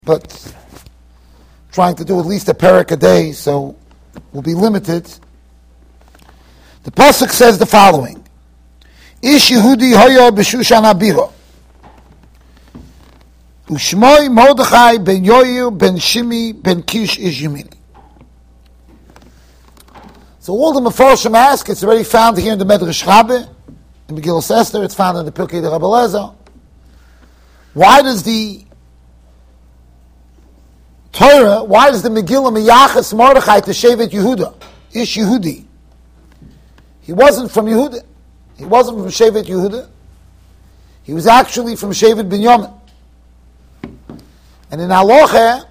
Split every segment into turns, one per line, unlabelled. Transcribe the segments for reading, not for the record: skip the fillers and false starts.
but trying to do at least a parak a day, so we'll be limited. The pasuk says the following: Ish Yehudi hoya b'Shushan Abiro, Ushmoi Mordechai ben Yoyu ben Shimi ben Kish Ish Yemini. So all the Mefarshim ask, it's already found here in the Medrash Rabbah, in Megillah Esther, it's found in the Pirkei de Rabbi Eliezer. Why does the Torah, why does the Megillah Miyachas Mordechai to Shevet Yehuda? Ish Yehudi. He wasn't from Yehuda. He wasn't from Shevet Yehuda. He was actually from Shevet Binyamin. And in Halacha,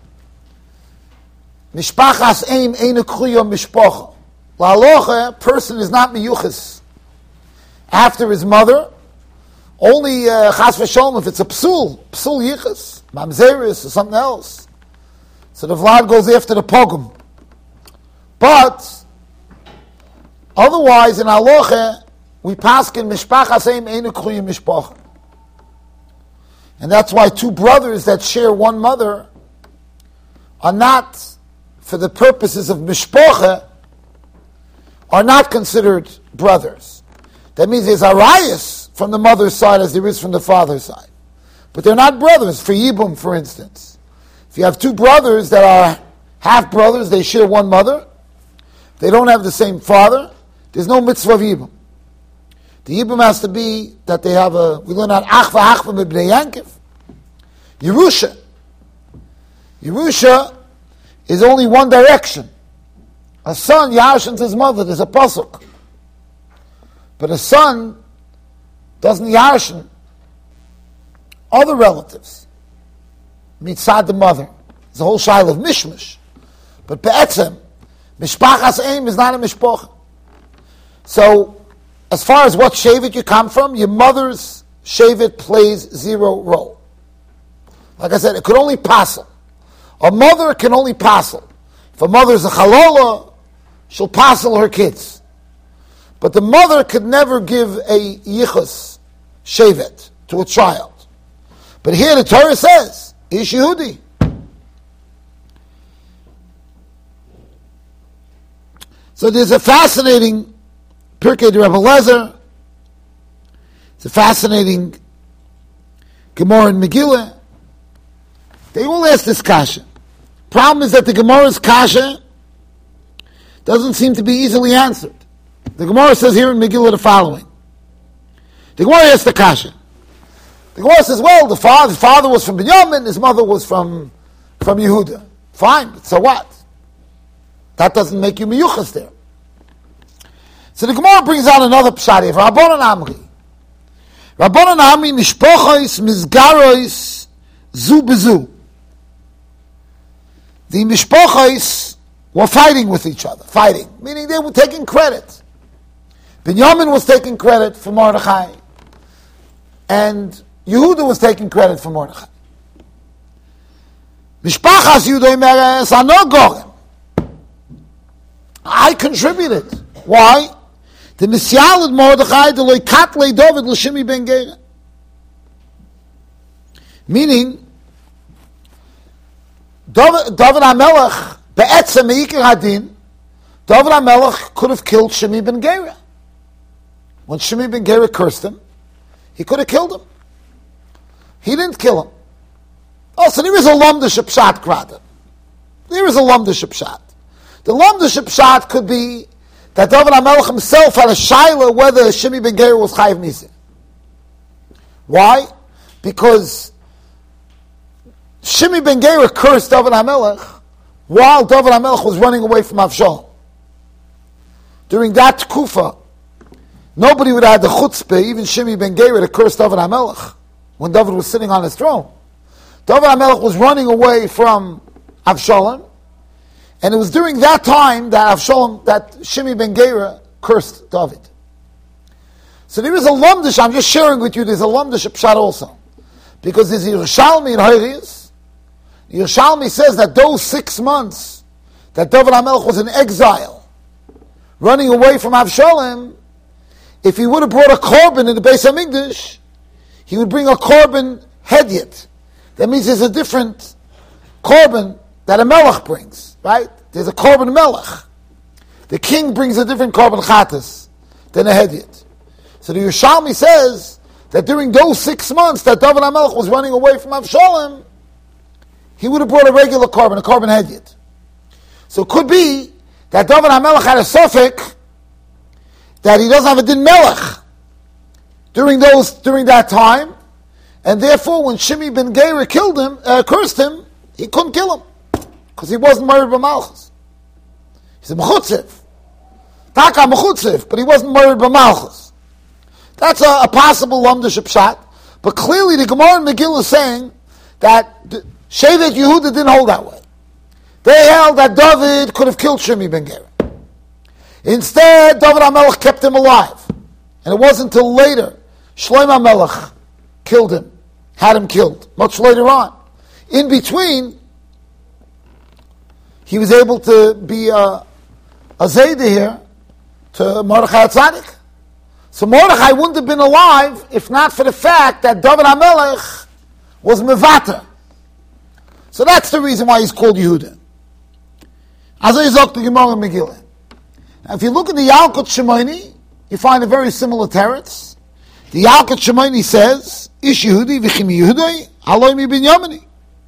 Mishpachas Eim Einu Kruya Mishpacha. Halacha, person is not miyuchas after his mother. Only chas v'sholom if it's a psul yichas, mamzeris or something else. So the vlad goes after the pogum. But otherwise, in halacha, we paskin mishpachas eim einu kruyim mishpacha, and that's why two brothers that share one mother are not, for the purposes of mishpacha, are not considered brothers. That means there's arayas from the mother's side as there is from the father's side. But they're not brothers. For Yibum, for instance. If you have two brothers that are half-brothers, they share one mother, they don't have the same father, there's no mitzvah of Yibum. The Yibum has to be that they have we learn out Achva Achva B'nei Yankiv. Yerusha. Yerusha is only one direction. A son yarshins his mother, there's a pasuk. But a son doesn't yarshin other relatives. Mitzad the mother. There's a whole shail of mishmash. But be'etzem, mishpachas eim is not a mishpach. So, as far as what shevet you come from, your mother's shevet plays zero role. Like I said, it could only passel. A mother can only passel. If a mother's a chalola, she'll passel her kids. But the mother could never give a yichus shevet to a child. But here the Torah says, Ish Yehudi. So there's a fascinating Pirkei de Rabbi Eliezer. It's a fascinating Gemara in Megillah. They all ask this kasha. Problem is that the Gemara's kasha doesn't seem to be easily answered. The Gemara says here in Megillah the following. The Gemara asks the kasha. The Gemara says, well, the father was from Binyamin, his mother was from Yehuda. Fine, but so what? That doesn't make you miyuchas there. So the Gemara brings out another pshat of Rabbanan Amri. Rabbanan Amri mishpochos mizgaros zu bezu. The mishpochos were fighting with each other. Fighting, meaning they were taking credit. Binyamin was taking credit for Mordechai, and Yehuda was taking credit for Mordechai. Mishpachas Yudoi Meres are no gorem. I contributed. Why? The Nisyalad Mordechai the Loikatle David L'Shimi Ben Gera. Meaning, David HaMelech Be'etzem Me'ikir Hadin, David HaMelech could have killed Shimi Ben Gera. When Shimi Ben Gera cursed him, he could have killed him. He didn't kill him. Oh, so there is a Lamdish Pshat Krada. There is a Lamdish Pshat. The Lamdish Pshat could be that David HaMelech himself had a shaila whether Shimi Ben Gera was Chayiv Misa. Why? Because Shimi Ben Gera cursed David HaMelech while David HaMelech was running away from Avshalom. During that Kufa, nobody would have had the chutzpah, even Shimi Ben Gera, to curse David HaMelech when David was sitting on his throne. David HaMelech was running away from Avshalom, and it was during that time that Shimi Ben Gera cursed David. So there is a Lamdish, I'm just sharing with you, there's a Lamdish Pshat also. Because there's Yerushalmi in Hoirius. Yerushalmi says that those 6 months that David HaMelech was in exile, running away from Avshalom, if he would have brought a korban in the Beis HaMikdash, he would bring a korban hedyet. That means there's a different korban that a melech brings, right? There's a korban melech. The king brings a different korban chatas than a hedyot. So the Yerushalmi says that during those 6 months that David HaMelech was running away from Avshalom, he would have brought a regular korban, a korban hedyot. So it could be that David HaMelech had a suffix that he doesn't have a din melech during that time, and therefore when Shimi ben Gera cursed him, he couldn't kill him because he wasn't married by Malchus. He's a mechutziv, taka mechutziv, but he wasn't married by Malchus. That's a possible lamdish pshat, but clearly the Gemara in Megillah is saying that Shevet Yehuda didn't hold that way. They held that David could have killed Shimi ben Gera. Instead, David HaMelech kept him alive. And it wasn't until later, Shlomo HaMelech killed him, had him killed, much later on. In between, he was able to be a Zayda here to Mordechai Tzaddik. So Mordechai wouldn't have been alive if not for the fact that David HaMelech was Mevata. So that's the reason why he's called Yehuda. As I zok the Gemara Megillah. Now, if you look at the Yalkut Shimoni, you find a very similar teretz. The Yalkut Shimoni says, Ish Yehudi v'chim Yehudai, haloi mi bin Yomini.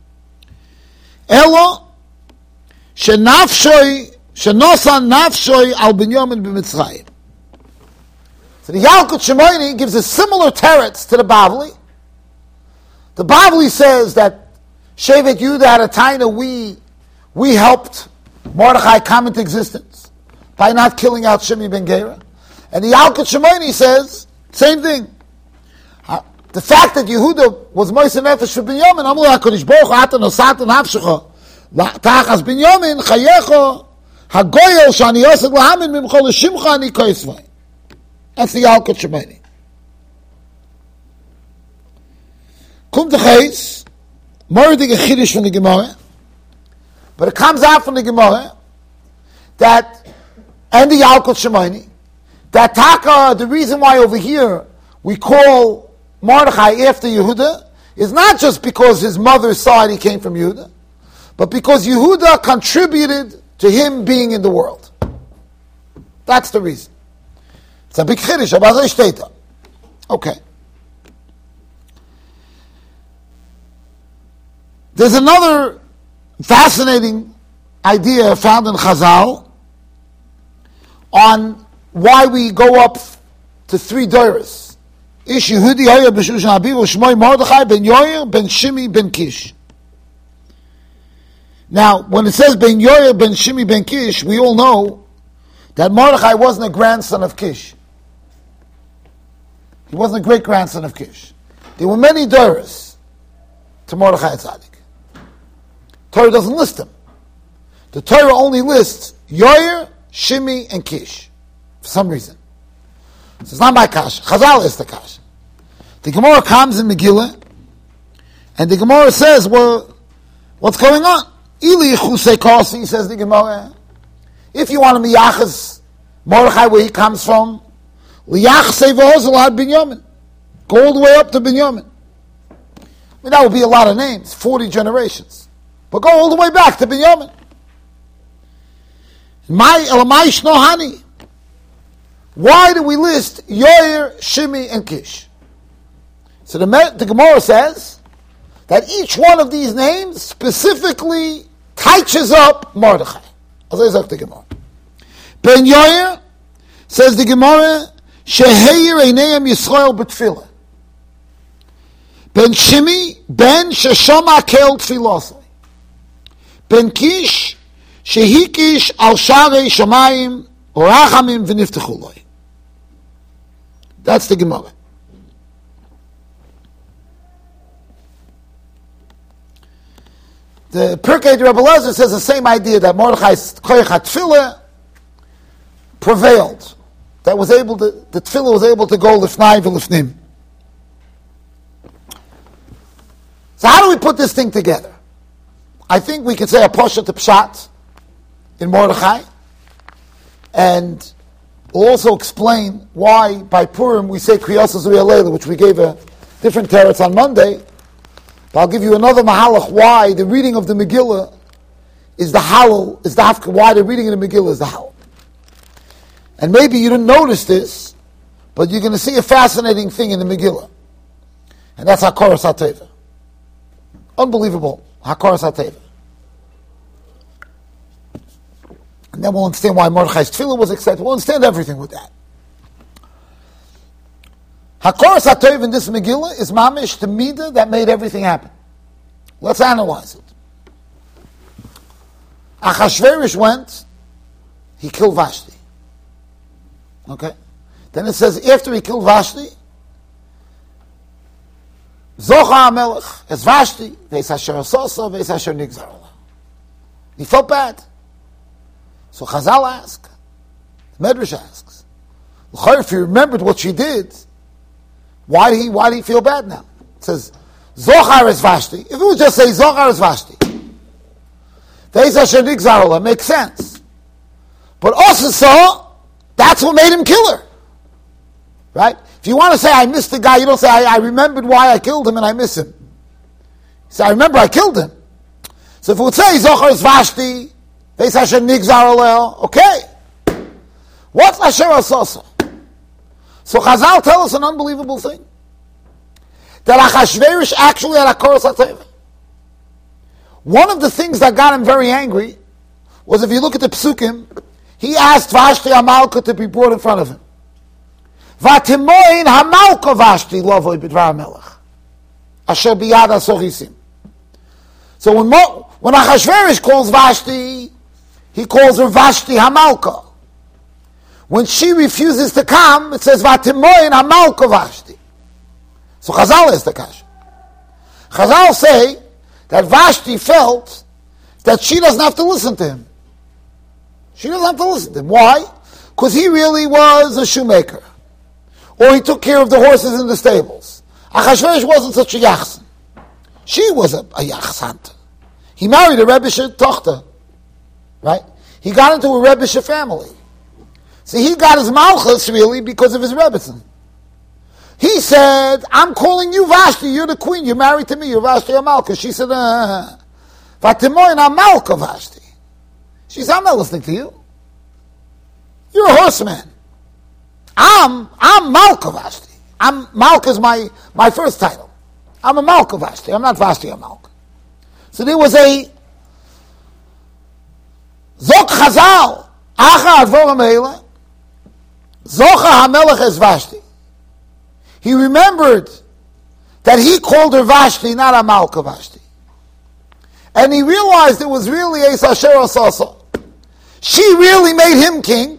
Elo, shenosan nafshoi al bin Yomin b'Mitzrayim. So the Yalkut Shimoni gives a similar teretz to the Bavli. The Bavli says that Shevet Yehuda had a taina, we helped Mordechai come into existence by not killing out Shimi ben Gera. And the Yalkut Shimoni says, same thing. The fact that Yehuda was Moise Nefesh for Binyamin, Amru HaKadosh Baruch Hu, Ata Nosatan Hafshecha, Tachas Binyamin, Chayecho, Hagoyel, Shani Yosef Lahamin, Mimcho L'Shimcha, Ani Koisvay. That's the Yalkut Shimoni. Kum Techeis, Mordig a Chiddush from the Gemara, but it comes out from the Gemara that and the Yalkut Shimoni, that Taka, the reason why over here we call Mordechai after Yehuda, is not just because his mother's side he came from Yehuda, but because Yehuda contributed to him being in the world. That's the reason. It's a big chiddush, Abazai Shteta. Okay. There's another fascinating idea found in Chazal on why we go up to 3 doros. Ish Yehudi Hoya b'Shushan Abiv Shmoi Mordechai ben Yoyer ben Shimi ben Kish. Now, when it says ben Yoyer ben Shimi ben Kish, we all know that Mordechai wasn't a grandson of Kish. He wasn't a great-grandson of Kish. There were many doros to Mordechai Tzaddik. Torah doesn't list them. The Torah only lists Yoyer, Shimi, and Kish, for some reason. So it's not my kasha. Chazal is the kasha. The Gemara comes in Megillah, and the Gemara says, well, what's going on? Ili Chusei Kosi, says the Gemara. If you want to miyachas Mordechai where he comes from, liyachsei v'hozol ad Binyamin. Go all the way up to Binyamin. I mean, that would be a lot of names, 40 generations. But go all the way back to Binyamin. Why do we list Yoyer, Shimi, and Kish? So the Gemara says that each one of these names specifically touches up Mordechai. The Gemara. Ben Yoyer, says the Gemara, Sheheir Eineim Yisrael B'Tfilah. Ben Shimi, Ben Sheshama Kel Tfilosai. Ben Kish, Shehikish Al Sharei Shamayim Orachamim V'Niftechuloi. That's the Gemara. The Pirkei Rebbe Lezer says the same idea, that Mordechai's Koyach HaTfilah prevailed. That was able to, the Tfilah was able to go Lifnai V'Lifnim. So how do we put this thing together? I think we could say a Poshet Pshat in Mordechai, and we'll also explain why by Purim we say Kriyas Zuya Leila, which we gave a different teretz on Monday, But I'll give you another mahalach why the reading of the Megillah is the halal, is the hafka, why the reading of the Megillah is the halal. And maybe you didn't notice this, but you're going to see a fascinating thing in the Megillah. And that's Hakaras HaTeva. Unbelievable. Hakaras HaTeva. And then we'll understand why Mordechai's tefillah was accepted. We'll understand everything with that. Hakaras HaTeva in this Megillah is mamish, the midah that made everything happen. Let's analyze it. Achashverosh went, he killed Vashti. Okay? Then it says, after he killed Vashti, Zocha HaMelech es Vashti, veis asher asosa, veis asher nigzar ola. He felt bad. So Chazal asks, Medrash asks, if he remembered what she did, why did he feel bad now? It says, Zochar es Vashti. If it would just say Zochar es Vashti, veis asher nigzar ola, makes sense. But also so, that's what made him kill her. Right? If you want to say, I missed the guy, you don't say, I remembered why I killed him and I miss him. You say, I remember I killed him. So if it would say, Zochar es Vashti, veis asher nigzar ola, okay. What's asher asosa? So Chazal tell us an unbelievable thing. That Achashverosh actually had Hakaras HaTeva. One of the things that got him very angry was, if you look at the Psukim, he asked Vashti HaMalka to be brought in front of him. Vatimoin HaMalka Vashti lovoi b'dvar HaMelech asher biyad HaSochisim. So when Achashverosh calls Vashti, he calls her Vashti HaMalka. When she refuses to come, it says Vatimoin HaMalka Vashti. So Chazal is the kasha. Chazal say that Vashti felt that she doesn't have to listen to him. She doesn't have to listen to him. Why? Because he really was a shoemaker. Or he took care of the horses in the stables. Achashverosh wasn't such a yachsan. She was a yachsant. He married a Rebbeisha tochter. Right? He got into a Rebbeisha family. So he got his malchus really because of his Rebbetzin. He said, I'm calling you Vashti, you're the queen, you're married to me, you're Vashti HaMalka. She said, Vatimoin HaMalka Vashti. She said, I'm not listening to you. You're a horseman. I'm Malka Vashti. Malka is my first title. I'm a Malka Vashti. I'm not Vashti HaMalka. So there was a Zok Chazal, Acha Advorim Eile, Zocha HaMelech es Vashti. He remembered that he called her Vashti, not HaMalka Vashti. And he realized it was really Eis Asher Asasa. She really made him king.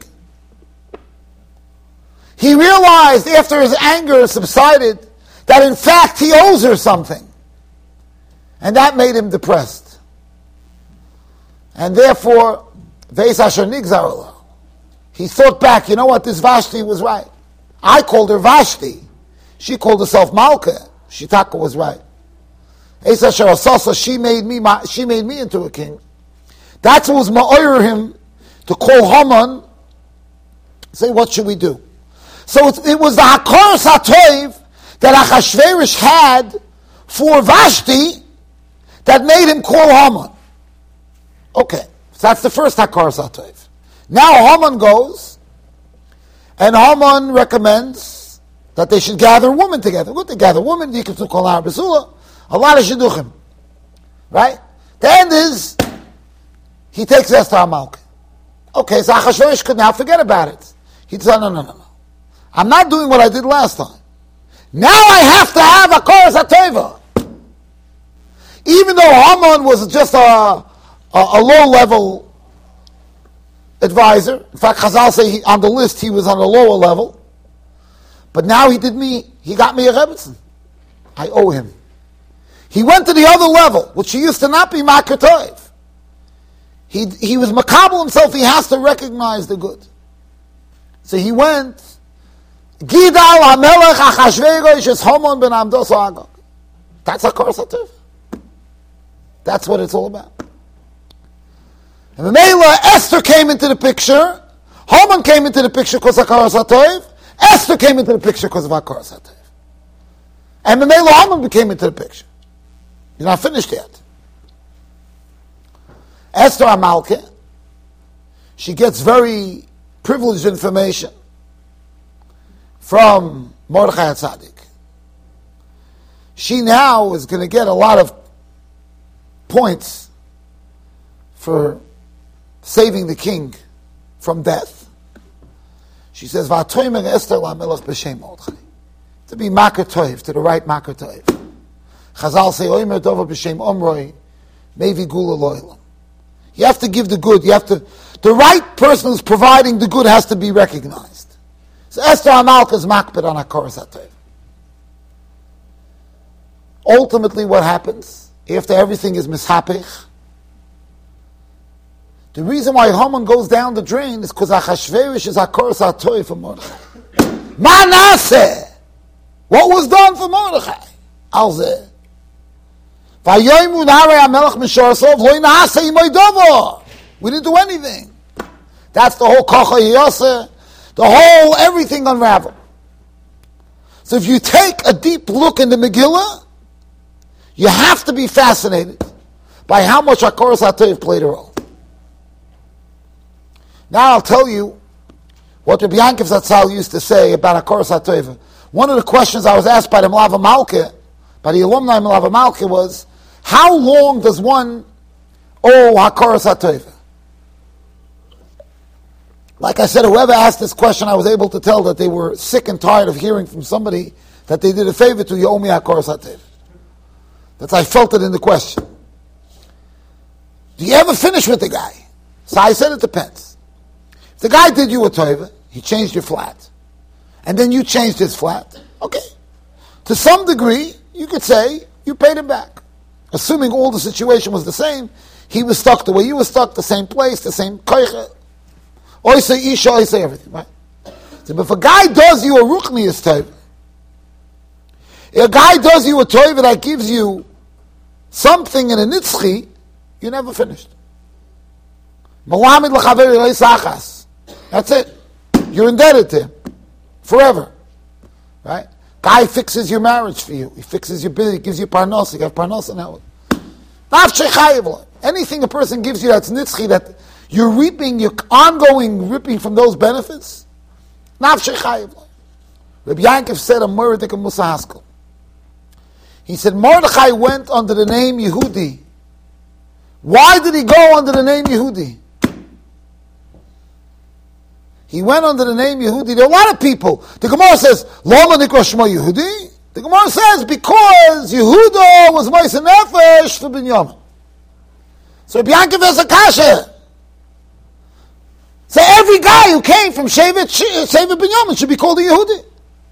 He realized after his anger subsided that in fact he owes her something. And that made him depressed. And therefore, Veis Asher Nigzar Ola. He thought back, you know what, this Vashti was right. I called her Vashti. She called herself Malka. Shitaka was right. Eis Asher Asasa, she made me into a king. That's what was ma'oyer him to call Haman, say, what should we do? So it was the Hakaras HaTov that Achashverosh had for Vashti that made him call Haman. Okay, so that's the first Hakaras HaTov. Now Haman goes, and Haman recommends that they should gather women together. Good, they gather women, you can call her Besula, a lot of shidduchim. Right? The end is, he takes Esther HaMalka. Okay, so Achashverosh could now forget about it. He said, no. I'm not doing what I did last time. Now I have to have a Hakaras HaTeva. Even though Haman was just a low-level advisor. In fact, Chazal say on the list he was on a lower level. But now he got me a Rebbetzin. I owe him. He went to the other level, which he used to not be Makar Tov. He was makabel himself, he has to recognize the good. So he went, Gidal HaMelech Achashverosh es Haman ben Amdos Agag. That's Hakaras HaTeva. That's what it's all about. And Mela, Esther came into the picture, Haman came into the picture because of Hakaras HaTov, Esther came into the picture because of Hakaras HaTov. And Mela Haman came into the picture. You're not finished yet. Esther HaMalkeh, she gets very privileged information from Mordechai HaTzadik. She now is going to get a lot of points for saving the king from death. She says, "Va'atoimer Esther lamelech b'shem Mordechai," to be makar toiv, to the right makar toiv. Chazal say, "Oimer dova b'shem Omroi, mevi gula lo'elam." You have to give the good. The right person who's providing the good has to be recognized. So Esther HaMalkeh is makbid on HaKoros HaTov. Ultimately, what happens after everything is mishapich? The reason why Haman goes down the drain is because Achashverosh is HaKoros HaTov for Mordechai. Ma naseh? What was done for Mordechai? Alzeh. We didn't do anything. That's the whole kocha yoseh, the whole everything unraveled. So if you take a deep look in the Megillah, you have to be fascinated by how much HaKoros HaTov played a role. Now I'll tell you what Rabbi Yankov Zatzal used to say about HaKoros HaTov. One of the questions I was asked by the Melava Malkeh, by the alumni Melava Malkeh, was, how long does one owe HaKoros HaTov? Like I said, whoever asked this question, I was able to tell that they were sick and tired of hearing from somebody that they did a favor to, you owe me HaKoros HaTov. That's, I felt it in the question. Do you ever finish with the guy? So I said it depends. If the guy did you a tova, he changed your flat, and then you changed his flat, okay. To some degree, you could say you paid him back. Assuming all the situation was the same, he was stuck the way you were stuck, the same place, the same koicha. Oisei isha, oisei everything, right? So if a guy does you a ruchnius tova, if a guy does you a tova that gives you something in a nitzchi, you're never finished. That's it. You're indebted to him forever, right? Guy fixes your marriage for you. He fixes your business. He gives you parnos. You have parnos now. Anything a person gives you that's nitzchi, that you're reaping, you're ongoing reaping from those benefits. Rabbi Yankov said a Mordechai Musa Haskell. He said Mordechai went under the name Yehudi. Why did he go under the name Yehudi? He went under the name Yehudi. There are a lot of people. The Gemara says, Lama Nikra Shema Yehudi. The Gemara says, because Yehuda was Ma'aseh Nefesh for Binyamin. So Rabbi Yankov has a kasha. So every guy who came from Shevet Binyamin should be called a Yehudi.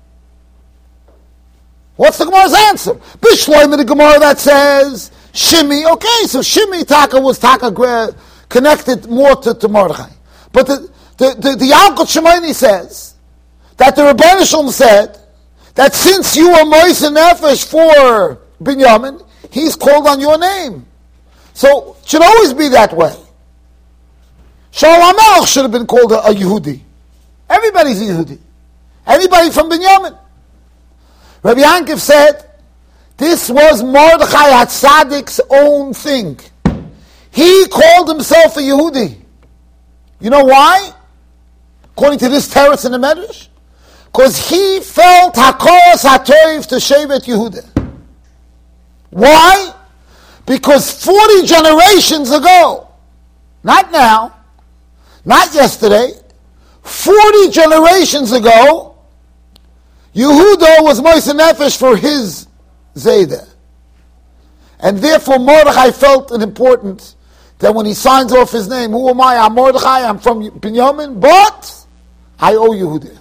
What's the Gemara's answer? Bishloim in the Gemara that says, Shimi. Okay, so Shimi Taka was Taka connected more to Mordechai. But the Yalkut Shemaini says that the Rebbeinu Shalom said that since you are Ma'aseh Nefesh for Binyamin, he's called on your name. So it should always be that way. Shaul HaMelech should have been called a Yehudi. Everybody's a Yehudi. Anybody from Binyamin. Rabbi Yankov said this was Mordechai HaTzadik's own thing. He called himself a Yehudi. You know why? According to this teretz in the Medrash, because he felt HaKoros HaTov to Shevet Yehuda. Why? Because 40 generations ago, not now, not yesterday, 40 generations ago, Yehuda was Ma'aseh Nefesh for his Zaydah. And therefore Mordechai felt it important that when he signs off his name, who am I? I'm Mordechai, I'm from Binyamin, but I owe Yehuda.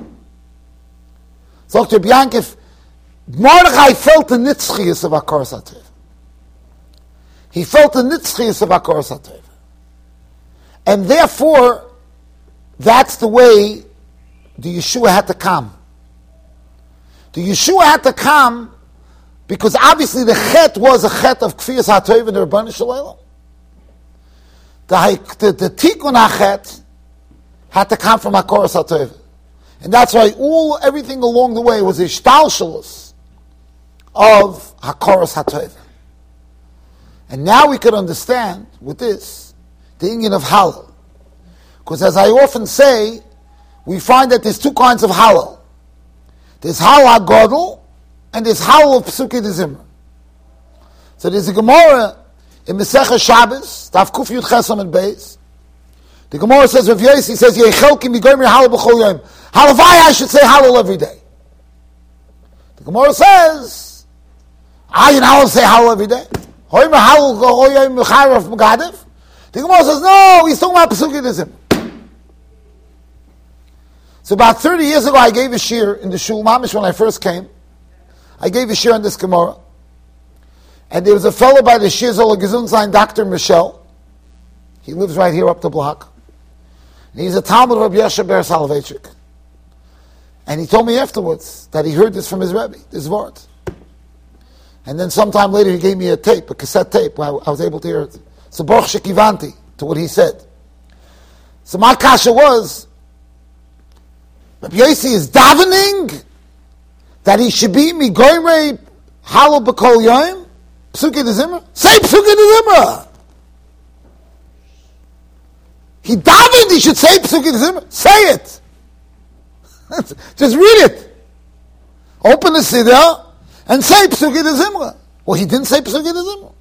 So Dr. Yankov, Mordechai felt the nitzchias of HaKoros HaTov. He felt the nitzchias of HaKoros HaTov. And therefore, that's the way the Yeshua had to come. The Yeshua had to come because obviously the chet was a chet of Kfiyas HaTov and the Rebbeinu Shalom. The Tikkun HaChet had to come from HaKoros HaTov. And that's why everything along the way was a shtalshalus of HaKoros HaTov. And now we could understand with this the inyan of halal. Because as I often say, we find that there's two kinds of halal. There's halal HaGadol and there's halal of Pesukei D'Zimra. So there's a Gemara in Masechah Shabbos, Daf Kuf Yud Ches Amud Beis. The Gemara says, Rav Yossi says, Yechelki migomer halal b'chol yom. Halavai, I should say halal every day. The Gemara says, you halal say halal every day. Hoymer halal b'chol yom m'charef m'gadev. The Gemara says, no, he's talking about Pesukei D'Zimra. So about 30 years ago, I gave a shir in the shul mamish when I first came. I gave a shir on this Gemara. And there was a fellow by the shir Zola Gesundsein, Dr. Michel. He lives right here up the block. And he's a Talmud of Rabbi Yoshe Ber Soloveitchik. And he told me afterwards that he heard this from his Rebbe, this word. And then sometime later he gave me a tape, a cassette tape, where I was able to hear it. So Baruch Shekivanti, to what he said. So my kasha was, Rabbi Yossi is davening that he should be migomer halal b'kol yom, Pesukei D'Zimra. Say Pesukei D'Zimra. He davened, he should say Pesukei D'Zimra. Say it. Just read it. Open the Siddur and say Pesukei D'Zimra. Well, he didn't say Pesukei D'Zimra.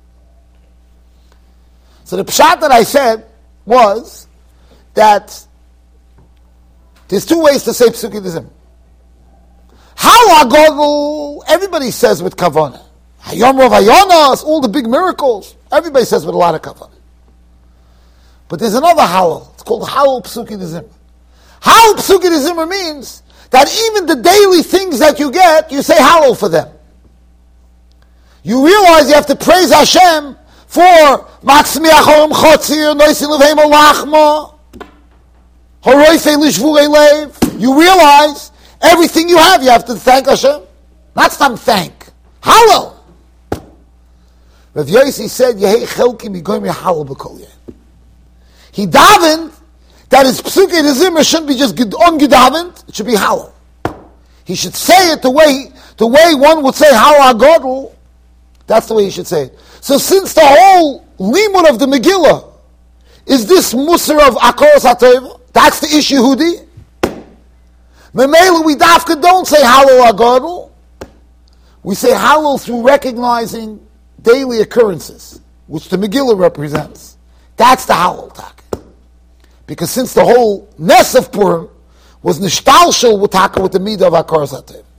So the pshat that I said was that there's two ways to say Pesukei D'Zimra. How HaGadol, everybody says with kavanah. Hayom Rav Hayonos, all the big miracles. Everybody says with a lot of kavanah. But there's another halal. It's called halal Pesukei D'Zimra. Halal Pesukei D'Zimra means that even the daily things that you get, you say halal for them. You realize you have to praise Hashem for Matzmiach Oram Chotzir, Noisin Levheim Olachma, Horoifei Lishvurei Lev. You realize everything you have to thank Hashem. Not some thank. Halal. Rav Yossi said, Yehei Chelki Migomer Halal B'Kol Yom. He davened that his Pesukei D'Zimra shouldn't be just ungedavened, it should be halal. He should say it the way one would say halal HaGadol. That's the way he should say it. So since the whole limud of the Megillah is this musar of Akoros HaTorah, that's the Ish Yehudi. Memela, we dafka don't say halal HaGadol. We say halal through recognizing daily occurrences, which the Megillah represents. That's the halal tak. Because since the whole ness of Purim was nishtalshel with the midah of Akoros HaTorah.